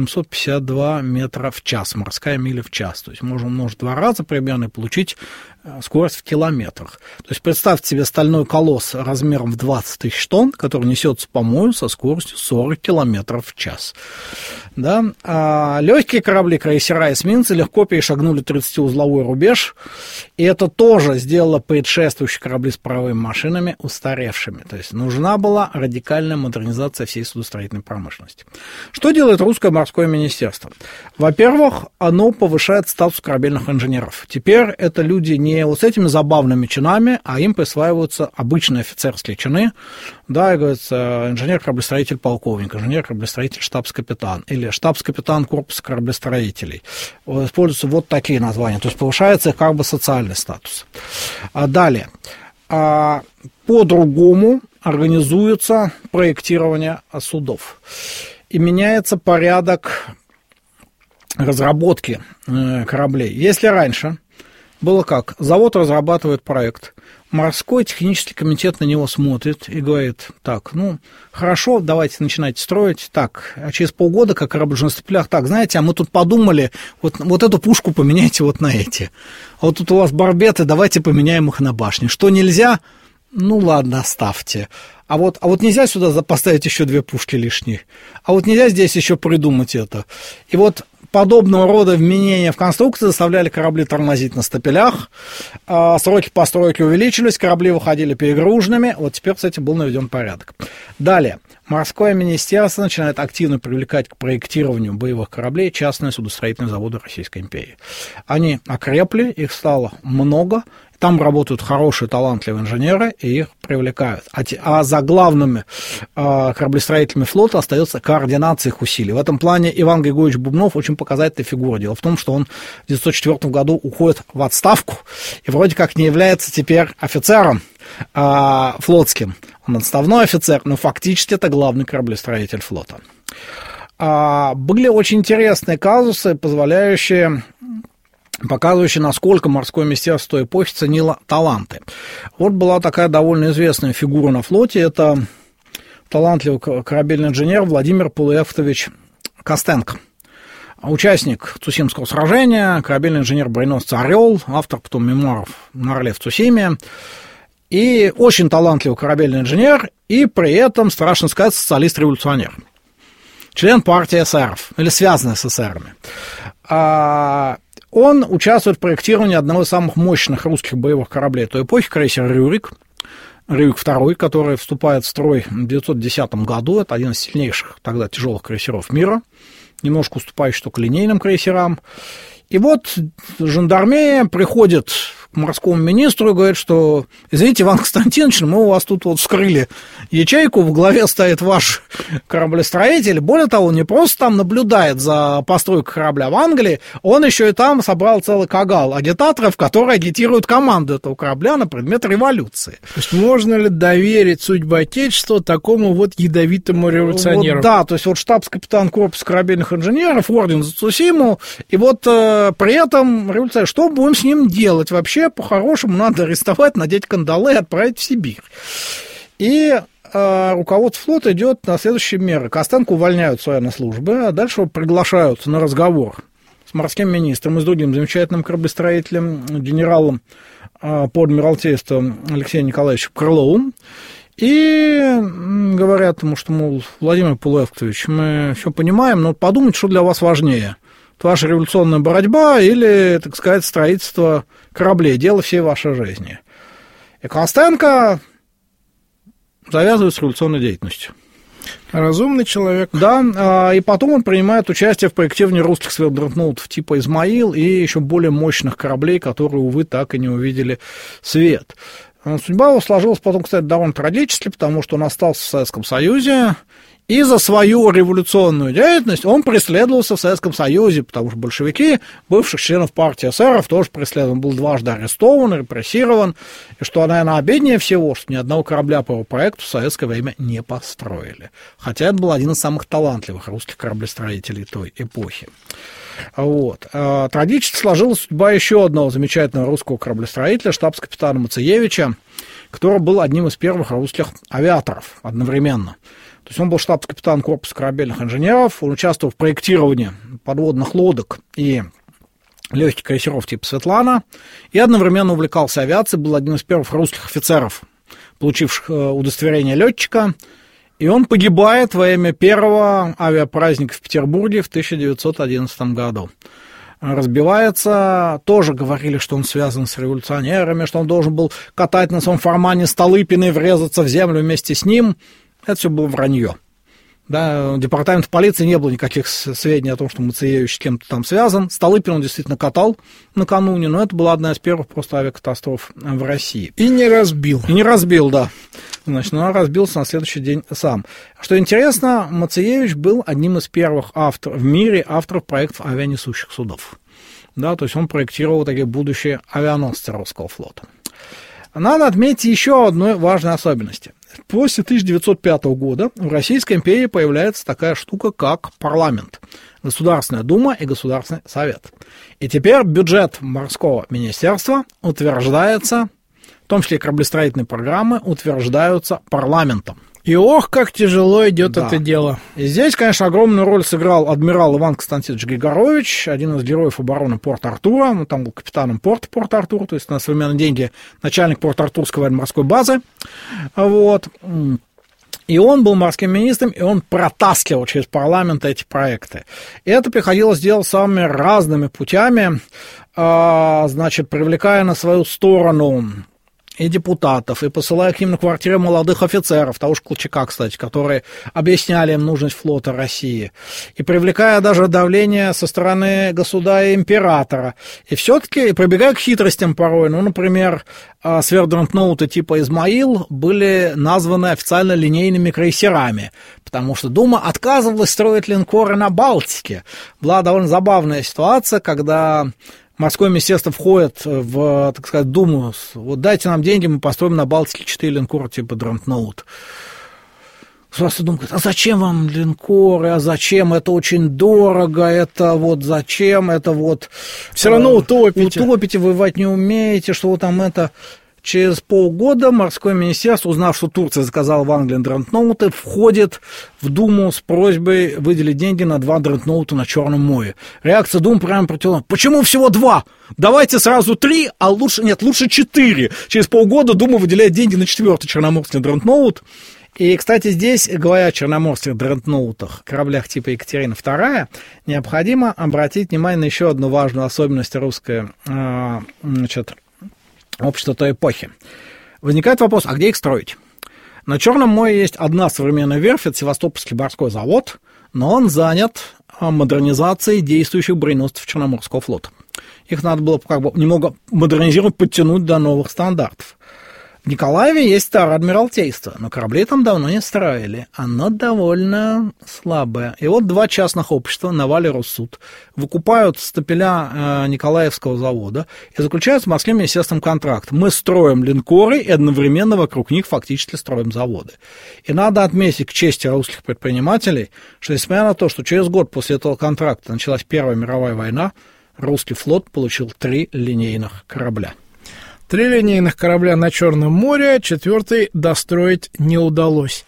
Speaker 3: 1852 метра в час, морская миля в час. То есть можно умножить 2 раза примерно и получить скорость в километрах. То есть представьте себе стальной колосс размером в 20 тысяч тонн, который несется по морю со скоростью 40 километров в час. Да? А легкие корабли, крейсера и эсминцы легко перешагнули 30-узловой рубеж, и это тоже сделало предшествующие корабли с паровыми машинами устаревшими. То есть нужна была радикальная модернизация всей судостроительной промышленности. Что делает русское морское министерство? Во-первых, оно повышает статус корабельных инженеров. Теперь это люди не вот с этими забавными чинами, а им присваиваются обычные офицерские чины. Да, и говорится, инженер-кораблестроитель полковник, инженер-кораблестроитель штабс-капитан или штабс-капитан корпуса кораблестроителей. Используются вот такие названия, то есть повышается их как бы социальный статус. Далее. По-другому организуется проектирование судов. И меняется порядок разработки кораблей. Если раньше было как? Завод разрабатывает проект, морской технический комитет на него смотрит и говорит: так, ну, хорошо, давайте начинайте строить. Так, а через полгода, как корабль уже на стапелях, так, знаете, а мы тут подумали, вот эту пушку поменяйте вот на эти. А вот тут у вас барбеты, давайте поменяем их на башни. Что нельзя? Ну, ладно, оставьте. А вот нельзя сюда поставить еще 2 пушки лишние. А вот нельзя здесь еще придумать это. И вот подобного рода вменения в конструкции заставляли корабли тормозить на стапелях, сроки постройки увеличились, корабли выходили перегруженными, вот теперь, кстати, был наведен порядок. Далее, морское министерство начинает активно привлекать к проектированию боевых кораблей частные судостроительные заводы Российской империи. Они окрепли, их стало много, Там работают хорошие, талантливые инженеры, и их привлекают. А за главными кораблестроителями флота остается координация их усилий. В этом плане Иван Григорьевич Бубнов очень показательная фигура. Дело в том, что он в 1904 году уходит в отставку и вроде как не является теперь офицером флотским. Он отставной офицер, но фактически это главный кораблестроитель флота. Были очень интересные казусы, показывающие, насколько морское министерство той эпохи ценило таланты. Вот была такая довольно известная фигура на флоте, это талантливый корабельный инженер Владимир Полуэфтович Костенко. Участник Цусимского сражения, корабельный инженер броненосца «Орел», автор потом мемуаров «На Орле в Цусиме». И очень талантливый корабельный инженер, и при этом, страшно сказать, социалист-революционер. Член партии эсеров, или связанный с эсерами. Он участвует в проектировании одного из самых мощных русских боевых кораблей той эпохи, крейсер «Рюрик». «Рюрик II», который вступает в строй в 1910 году. Это один из сильнейших тогда тяжелых крейсеров мира, немножко уступающий только линейным крейсерам. И вот жандармерия приходит к морскому министру и говорит, что, извините, Иван Константинович, мы у вас тут вот вскрыли ячейку, в главе стоит ваш кораблестроитель. Более того, не просто там наблюдает за постройкой корабля в Англии, он еще и там собрал целый кагал агитаторов, которые агитируют команду этого корабля на предмет революции.
Speaker 2: То есть можно ли доверить судьбу Отечества такому вот ядовитому революционеру?
Speaker 3: Вот, да, то есть вот штабс-капитан корпуса корабельных инженеров, орден за Цусиму, и вот при этом революция, что будем с ним делать? Вообще, по-хорошему, надо арестовать, надеть кандалы и отправить в Сибирь. И руководство флота идет на следующие меры. Костенко увольняют с военной службы, а дальше его приглашают на разговор с морским министром и с другим замечательным кораблестроителем, генералом по адмиралтейству Алексеем Николаевичем Крыловым. И говорят ему, что, мол, Владимир Полуэфтович, мы все понимаем, но подумайте, что для вас важнее. Ваша революционная борьба или, так сказать, строительство кораблей, дело всей вашей жизни. И Костенко завязывает с революционной деятельностью.
Speaker 2: Разумный человек.
Speaker 3: Да, и потом он принимает участие в проектировании русских сверхдредноутов типа «Измаил» и еще более мощных кораблей, которые, увы, так и не увидели свет. Судьба его сложилась потом, кстати, довольно трагически, потому что он остался в Советском Союзе, и за свою революционную деятельность он преследовался в Советском Союзе, потому что большевики, бывших членов партии эсеров, тоже преследован, был дважды арестован, репрессирован, и что, наверное, обиднее всего, что ни одного корабля по его проекту в советское время не построили. Хотя это был один из самых талантливых русских кораблестроителей той эпохи. Вот. Трагически сложилась судьба еще одного замечательного русского кораблестроителя, штабс-капитана Мациевича, который был одним из первых русских авиаторов одновременно. То есть он был штабс-капитан корпуса корабельных инженеров, он участвовал в проектировании подводных лодок и легких крейсеров типа «Светлана», и одновременно увлекался авиацией, был одним из первых русских офицеров, получивших удостоверение летчика, и он погибает во время первого авиапраздника в Петербурге в 1911 году. Разбивается, тоже говорили, что он связан с революционерами, что он должен был катать на своем формане Столыпина и врезаться в землю вместе с ним. Это все было вранье. Да, департамент полиции не было никаких сведений о том, что Мациевич с кем-то там связан. Столыпин он действительно катал накануне, но это была одна из первых просто авиакатастроф в России.
Speaker 2: И не разбил.
Speaker 3: И не разбил, да. Значит, но разбился на следующий день сам. Что интересно, Мациевич был одним из первых в мире авторов проектов авианесущих судов. Да, то есть он проектировал такие будущие авианосцы русского флота. Надо отметить еще одну важную особенность. После 1905 года в Российской империи появляется такая штука, как парламент, Государственная дума и Государственный совет. И теперь бюджет морского министерства утверждается, в том числе кораблестроительные программы, утверждаются парламентом.
Speaker 2: И ох, как тяжело идет это дело.
Speaker 3: И здесь, конечно, огромную роль сыграл адмирал Иван Константинович Григорович, один из героев обороны Порт-Артура. Он там был капитаном Порт-Артур, то есть на современные деньги начальник Порт-Артурской военно-морской базы. Вот. И он был морским министром, и он протаскивал через парламент эти проекты. И это приходилось делать самыми разными путями, значит, привлекая на свою сторону и депутатов, и посылая к ним на квартиры молодых офицеров, того же Колчака, кстати, которые объясняли им нужность флота России, и привлекая даже давление со стороны государя императора. И все-таки прибегая к хитростям порой, например, сверхдредноуты типа «Измаил» были названы официально линейными крейсерами, потому что Дума отказывалась строить линкоры на Балтике. Была довольно забавная ситуация, когда морское министерство входит в, так сказать, Думу: вот дайте нам деньги, мы построим на Балтике 4 линкора типа «Дредноут». Государство Дума говорит: а зачем вам линкоры, а зачем, это очень дорого, это вот зачем, это вот...
Speaker 2: Все равно утопите.
Speaker 3: Утопите, воевать не умеете, что вы там это... Через полгода морское министерство, узнав, что Турция заказала в Англии дредноуты, входит в Думу с просьбой выделить деньги на 2 дредноута на Черном море. Реакция Думы прямо противоположная: почему всего 2? Давайте сразу 3, а лучше 4. Через полгода Дума выделяет деньги на 4-й черноморский дредноут. И, кстати, здесь, говоря о черноморских дредноутах, кораблях типа Екатерина II, необходимо обратить внимание на еще одну важную особенность русского общества той эпохи. Возникает вопрос: а где их строить? На Черном море есть одна современная верфь, это Севастопольский морской завод, но он занят модернизацией действующих броненосцев Черноморского флота. Их надо было немного модернизировать, подтянуть до новых стандартов. В Николаеве есть старое адмиралтейство, но кораблей там давно не строили. Оно довольно слабое. И вот 2 частных общества, Наваль и Россуд, выкупают стапеля Николаевского завода и заключают с морским министерством контракт. Мы строим линкоры и одновременно вокруг них фактически строим заводы. И надо отметить к чести русских предпринимателей, что несмотря на то, что через год после этого контракта началась Первая мировая война, русский флот получил 3 линейных корабля.
Speaker 2: 3 линейных корабля на Черном море, 4-й достроить не удалось.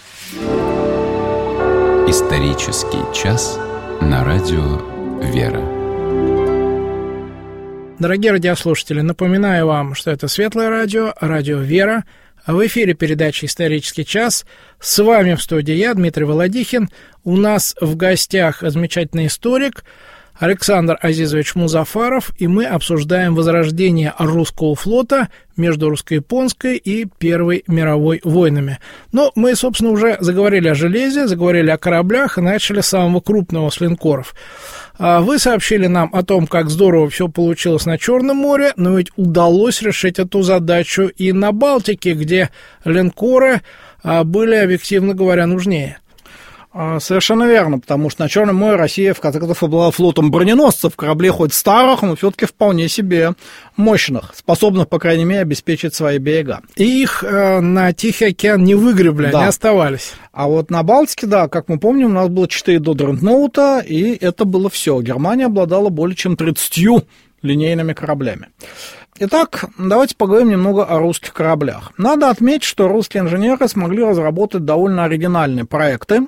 Speaker 1: Исторический час на радио «Вера».
Speaker 2: Дорогие радиослушатели, напоминаю вам, что это Светлое радио, радио «Вера». В эфире передача «Исторический час». С вами в студии я, Дмитрий Володихин. У нас в гостях замечательный историк Александр Азизович Музафаров, и мы обсуждаем возрождение русского флота между русско-японской и Первой мировой войнами. Но мы, собственно, уже заговорили о железе, заговорили о кораблях и начали с самого крупного, с линкоров. Вы сообщили нам о том, как здорово все получилось на Черном море, но ведь удалось решить эту задачу и на Балтике, где линкоры были, объективно говоря, нужнее.
Speaker 3: Совершенно верно, потому что на Черном море Россия, в конце концов, была флотом броненосцев, кораблей хоть старых, но все-таки вполне себе мощных, способных, по крайней мере, обеспечить свои берега.
Speaker 2: И их на Тихий океан не выгребли, да. Они оставались.
Speaker 3: А вот на Балтике, да, как мы помним, у нас было 4 дредноута, и это было все. Германия обладала более чем 30 линейными кораблями. Итак, давайте поговорим немного о русских кораблях. Надо отметить, что русские инженеры смогли разработать довольно оригинальные проекты,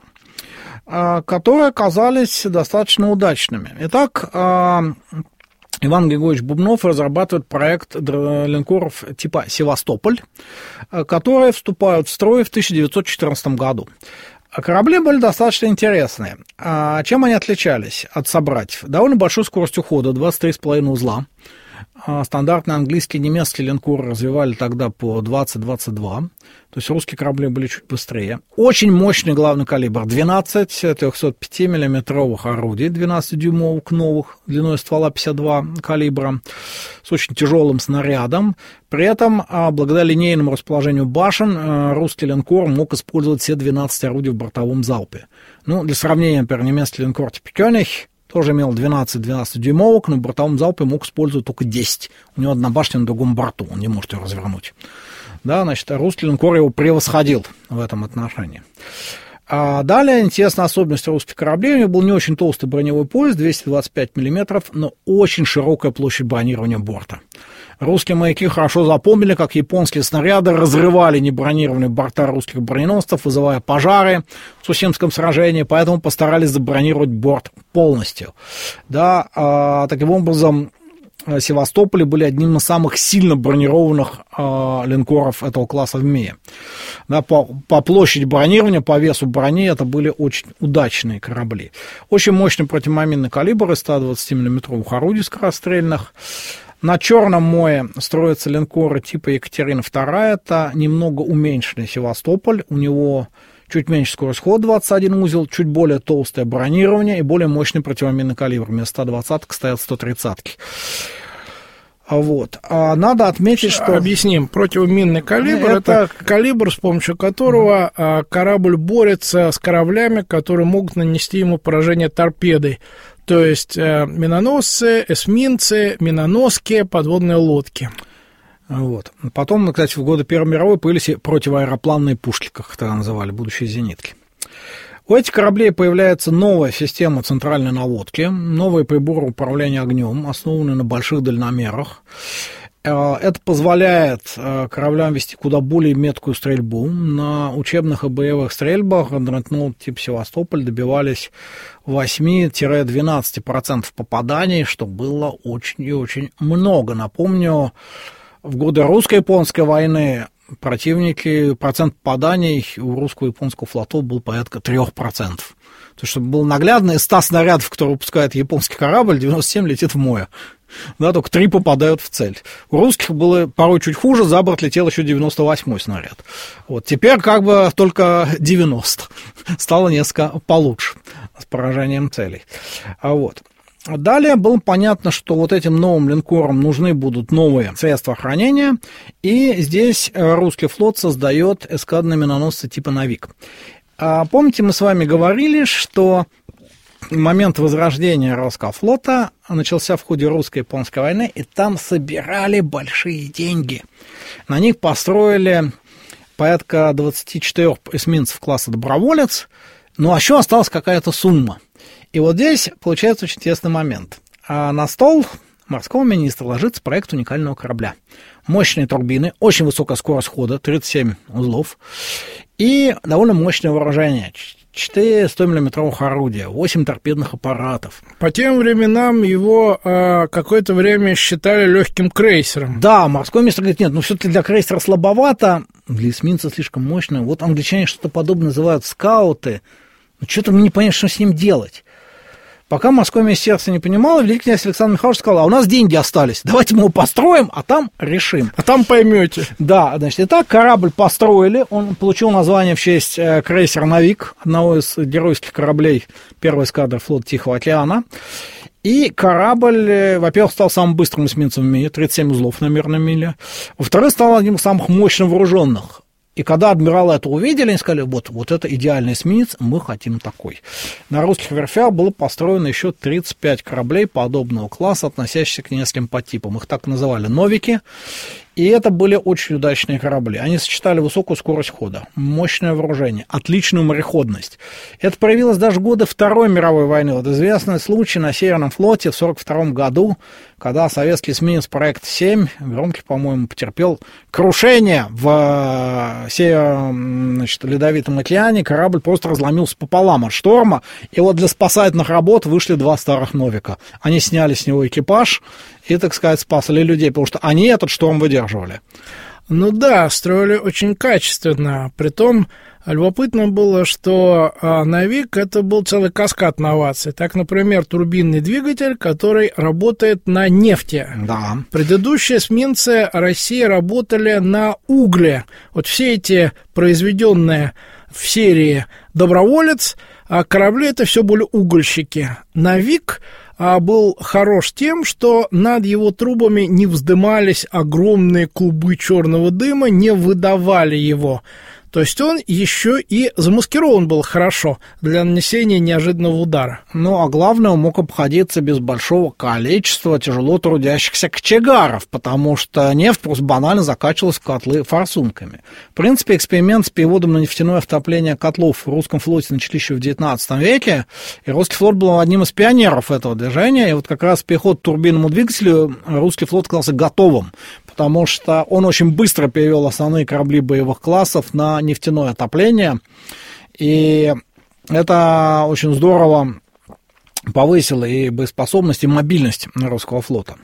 Speaker 3: которые оказались достаточно удачными. Итак, Иван Григорьевич Бубнов разрабатывает проект линкоров типа «Севастополь», которые вступают в строй в 1914 году. Корабли были достаточно интересные. Чем они отличались от собратьев? Довольно большой скоростью хода, 23,5 узла. Стандартные английские и немецкие линкоры развивали тогда по 20-22, то есть русские корабли были чуть быстрее. Очень мощный главный калибр, 12 305-миллиметровых орудий, 12-дюймовых новых, длиной ствола 52 калибра, с очень тяжелым снарядом. При этом, благодаря линейному расположению башен, русский линкор мог использовать все 12 орудий в бортовом залпе. Для сравнения, например, немецкий линкор типа «Кёниг» тоже имел 12-дюймовок, но в бортовом залпе мог использовать только 10. У него одна башня на другом борту, он не может ее развернуть. Да, значит, русский линкор его превосходил в этом отношении. Далее, интересная особенность русских кораблей, у него был не очень толстый броневой пояс, 225 мм, но очень широкая площадь бронирования борта. Русские моряки хорошо запомнили, как японские снаряды разрывали небронированные борта русских броненосцев, вызывая пожары в Цусимском сражении, поэтому постарались забронировать борт полностью. Да, таким образом, Севастополь были одним из самых сильно бронированных линкоров этого класса в мире. Да, по площади бронирования, по весу брони это были очень удачные корабли. Очень мощный противоминный калибр из 120 мм орудий скорострельных. На Черном море строятся линкоры типа Екатерина II. Это немного уменьшенный Севастополь. У него чуть меньше скорость хода, 21 узел, чуть более толстое бронирование и более мощный противоминный калибр. Вместо 120-ок стоят 130-ки. Вот. А надо отметить, что...
Speaker 2: Объясним. Противоминный калибр – это калибр, с помощью которого корабль борется с кораблями, которые могут нанести ему поражение торпедой. То есть миноносцы, эсминцы, миноноски, подводные лодки.
Speaker 3: Вот. Потом, кстати, в годы Первой мировой появились и противоаэропланные пушки, как их тогда называли, будущие зенитки. У этих кораблей появляется новая система центральной наводки, новые приборы управления огнем, основанные на больших дальномерах. Это позволяет кораблям вести куда более меткую стрельбу. На учебных и боевых стрельбах дредноут типа Севастополь добивались 8-12% попаданий, что было очень и очень много. Напомню, в годы русско-японской войны процент попаданий у русско-японского флотов был порядка 3%. То есть, чтобы было наглядно, из 100 снарядов, которые выпускает японский корабль, 97 летит в море. Да, только 3 попадают в цель. У русских было порой чуть хуже, за борт летел еще 98-й снаряд. Вот, теперь как бы только 90. Стало несколько получше с поражением целей. Вот. Далее было понятно, что вот этим новым линкорам нужны будут новые средства охранения, и здесь русский флот создает эскадренные миноносцы типа «Навик». Помните, мы с вами говорили, что момент возрождения русского флота начался в ходе русско-японской войны, и там собирали большие деньги. На них построили порядка 24 эсминцев класса «Доброволец», ну а еще осталась какая-то сумма. И вот здесь получается очень интересный момент. На стол морского министра ложится проект уникального корабля. Мощные турбины, очень высокая скорость хода, 37 узлов, и довольно мощное вооружение. 4 100-миллиметровых орудия, 8 торпедных аппаратов.
Speaker 2: По тем временам его какое-то время считали легким крейсером.
Speaker 3: Да, морской министр говорит, нет, все-таки для крейсера слабовато, для эсминца слишком мощно. Вот англичане что-то подобное называют скауты. Что-то мы не понимаем, что с ним делать. Пока морское министерство не понимало, великий князь Александр Михайлович сказал, а у нас деньги остались, давайте мы его построим, а там решим.
Speaker 2: А там поймете.
Speaker 3: Да, значит, итак, корабль построили, он получил название в честь крейсера «Навик», одного из геройских кораблей первой эскадры флота Тихого океана. И корабль, во-первых, стал самым быстрым эсминцем в мире, 37 узлов на мерной миле. Во-вторых, стал одним из самых мощно вооруженных. И когда адмиралы это увидели, они сказали, вот это идеальный эсминец, мы хотим такой. На русских верфях было построено еще 35 кораблей подобного класса, относящихся к нескольким подтипам. Их так называли «Новики». И это были очень удачные корабли. Они сочетали высокую скорость хода, мощное вооружение, отличную мореходность. Это проявилось даже в годы Второй мировой войны. Вот известный случай на Северном флоте в 1942 году, когда советский эсминец «Проект-7», громкий, по-моему, потерпел крушение в Ледовитом океане. Корабль просто разломился пополам от шторма. И вот для спасательных работ вышли 2 старых «Новика». Они сняли с него экипаж и, так сказать, спасли людей, потому что они этот шторм выдерживали.
Speaker 2: Ну да, строили очень качественно. Притом любопытно было, что «Навик» — это был целый каскад новаций. Так, например, турбинный двигатель, который работает на нефти.
Speaker 3: Да.
Speaker 2: Предыдущие эсминцы России работали на угле. Вот все эти произведенные в серии «Доброволец» корабли — это все были угольщики. «Навик» был хорош тем, что над его трубами не вздымались огромные клубы черного дыма, не выдавали его. То есть он еще и замаскирован был хорошо для нанесения неожиданного удара.
Speaker 3: Ну, а главное, он мог обходиться без большого количества тяжело трудящихся кочегаров, потому что нефть просто банально закачивалась в котлы форсунками. В принципе, эксперимент с переводом на нефтяное отопление котлов в русском флоте начали еще в XIX веке, и русский флот был одним из пионеров этого движения, и вот как раз переход к турбинному двигателю русский флот оказался готовым, потому что он очень быстро перевел основные корабли боевых классов на нефтяное отопление, и это очень здорово повысило и боеспособность, и мобильность русского флота.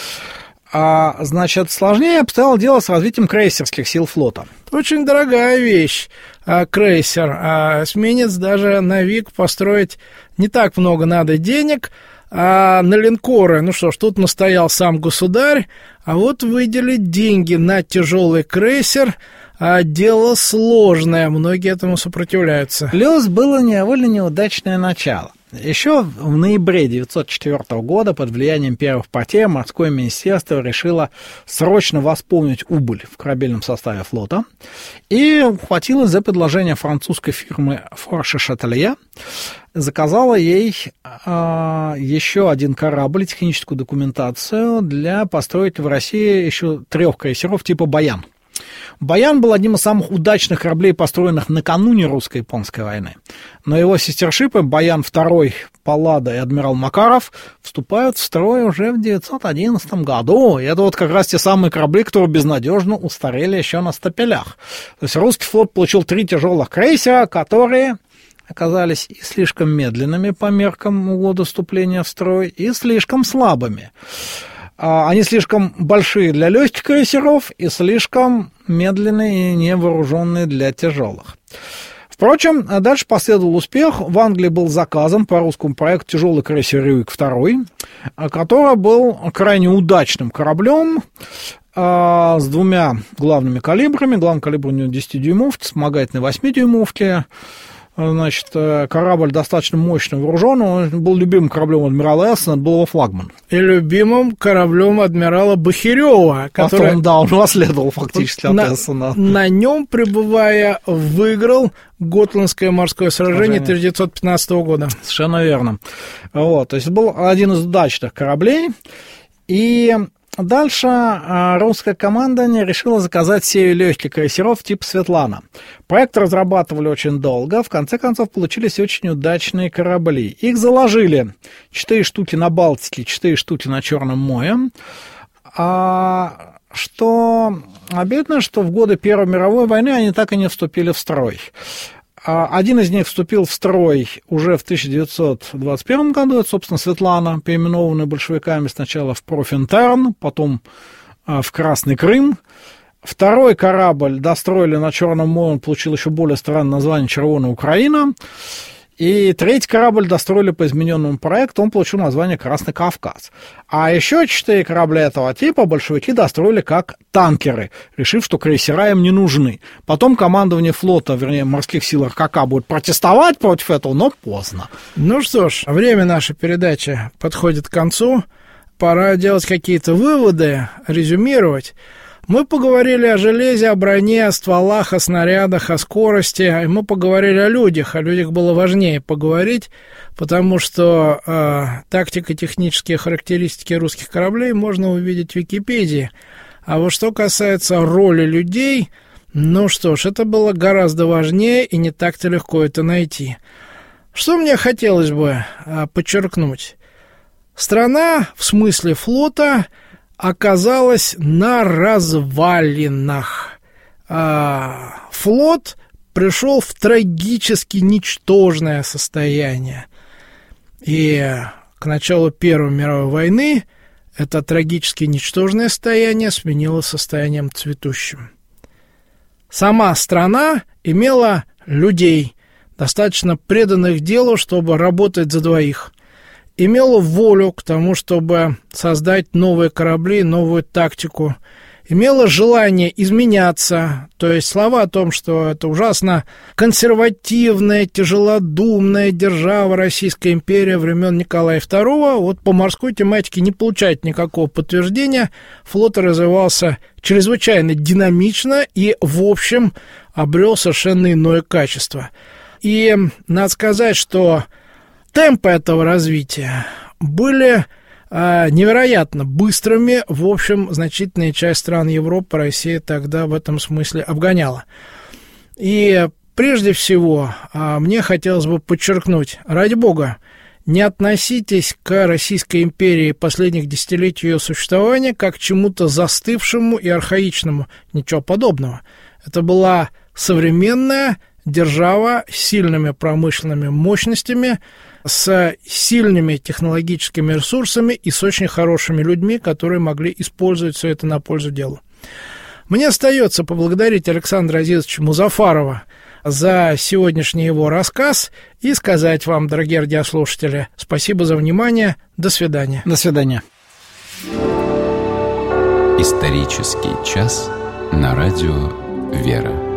Speaker 3: Значит, сложнее обстояло дело с развитием крейсерских сил флота.
Speaker 2: Очень дорогая вещь, крейсер. Эсминец, даже «Навик» построить не так много надо денег. А на линкоры, ну что ж, тут настоял сам государь, а вот выделить деньги на тяжелый крейсер – дело сложное, многие этому сопротивляются.
Speaker 3: Плюс было довольно неудачное начало. Еще в ноябре 1904 года под влиянием первых потерь морское министерство решило срочно восполнить убыль в корабельном составе флота и ухватилось за предложение французской фирмы Форше Шаттелье, заказала ей еще один корабль, техническую документацию для построить в России еще 3 крейсеров типа «Баян». «Баян» был одним из самых удачных кораблей, построенных накануне русско-японской войны. Но его сестершипы «Баян-2», «Паллада» и «Адмирал Макаров» вступают в строй уже в 1911 году. И это вот как раз те самые корабли, которые безнадежно устарели еще на стапелях. То есть русский флот получил 3 тяжелых крейсера, которые оказались и слишком медленными по меркам года вступления в строй, и слишком слабыми. Они слишком большие для легких крейсеров и слишком медленные и невооруженные для тяжелых. Впрочем, дальше последовал успех. В Англии был заказан по русскому проекту тяжелый крейсер «Рюрик-2», который был крайне удачным кораблем с 2 главными калибрами. Главный калибр у него 10-дюймовки, вспомогательные 8-дюймовки. Значит, корабль достаточно мощно вооружен, он был любимым кораблем адмирала Эссена, это был его флагман.
Speaker 2: И любимым кораблем адмирала Бахирева, который...
Speaker 3: Потом, да, он унаследовал фактически от Эссена.
Speaker 2: На нем, пребывая, выиграл Готландское морское сражение 1915 года.
Speaker 3: Совершенно верно. Вот, то есть был один из удачных кораблей, и... Дальше русская командование решила заказать серию легких крейсеров типа «Светлана». Проект разрабатывали очень долго, в конце концов получились очень удачные корабли. Их заложили 4 штуки на Балтике, 4 штуки на Черном море. Что обидно, что в годы Первой мировой войны они так и не вступили в строй. Один из них вступил в строй уже в 1921 году, это, собственно, «Светлана», переименованная большевиками сначала в «Профинтерн», потом в «Красный Крым». Второй корабль достроили на Черном море, он получил еще более странное название «Червоная Украина». И 3-й корабль достроили по измененному проекту, он получил название «Красный Кавказ». А еще 4 корабля этого типа большевики достроили как танкеры, решив, что крейсера им не нужны. Потом командование флота, вернее, морских сил РКК будет протестовать против этого, но поздно.
Speaker 2: Ну что ж, время нашей передачи подходит к концу. Пора делать какие-то выводы, резюмировать. Мы поговорили о железе, о броне, о стволах, о снарядах, о скорости. И мы поговорили о людях. О людях было важнее поговорить, потому что тактико-технические характеристики русских кораблей можно увидеть в Википедии. А вот что касается роли людей, ну что ж, это было гораздо важнее, и не так-то легко это найти. Что мне хотелось бы подчеркнуть? Страна, в смысле флота, оказалась на развалинах. Флот пришел в трагически ничтожное состояние. И к началу Первой мировой войны это трагически ничтожное состояние сменилось состоянием цветущим. Сама страна имела людей, достаточно преданных делу, чтобы работать за двоих. Имела волю к тому, чтобы создать новые корабли, новую тактику. Имела желание изменяться, то есть слова о том, что это ужасно консервативная, тяжелодумная держава Российская империя времен Николая II, вот по морской тематике не получает никакого подтверждения. Флот развивался чрезвычайно динамично и, в общем, обрел совершенно иное качество. И надо сказать, что темпы этого развития были невероятно быстрыми. В общем, значительная часть стран Европы Россия тогда в этом смысле обгоняла. И прежде всего мне хотелось бы подчеркнуть, ради бога, не относитесь к Российской империи последних десятилетий ее существования как к чему-то застывшему и архаичному. Ничего подобного. Это была современная держава с сильными промышленными мощностями, с сильными технологическими ресурсами и с очень хорошими людьми, которые могли использовать все это на пользу делу. Мне остается поблагодарить Александра Азизовича Музафарова за сегодняшний его рассказ и сказать вам, дорогие радиослушатели, спасибо за внимание. До свидания.
Speaker 3: До свидания.
Speaker 1: Исторический час на радио «Вера».